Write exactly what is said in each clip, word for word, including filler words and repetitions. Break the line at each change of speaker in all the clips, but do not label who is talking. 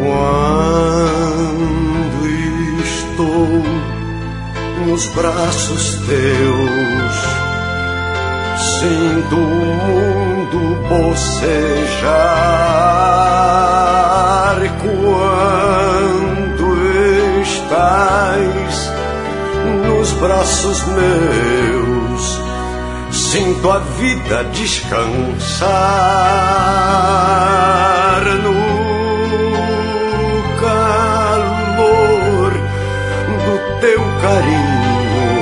Quando estou nos braços teus, sinto o mundo bocejar. Quando estás nos braços meus, sinto a vida descansar. No calor do teu carinho,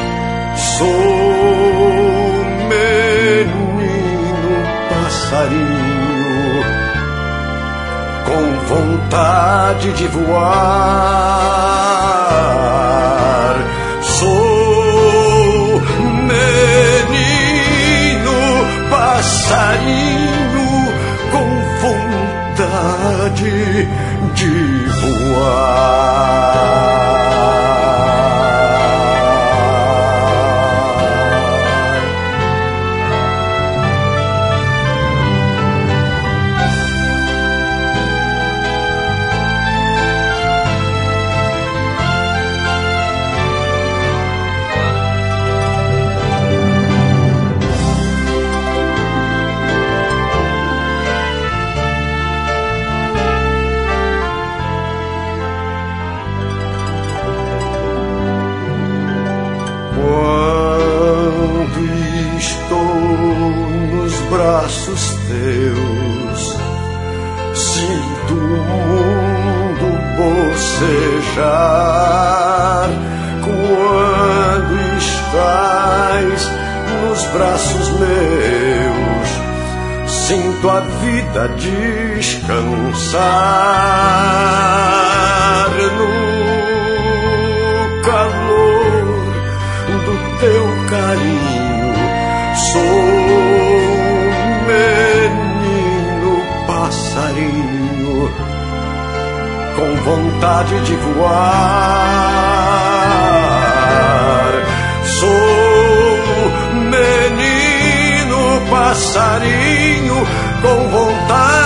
sou menino passarinho com vontade de voar. Sou menino passarinho com vontade de voar. Quando estou nos braços teus, sinto o mundo bocejar. Quando estás nos braços meus, sinto a vida descansar. No calor do teu carinho, sou menino passarinho com vontade de voar. Sou menino passarinho com vontade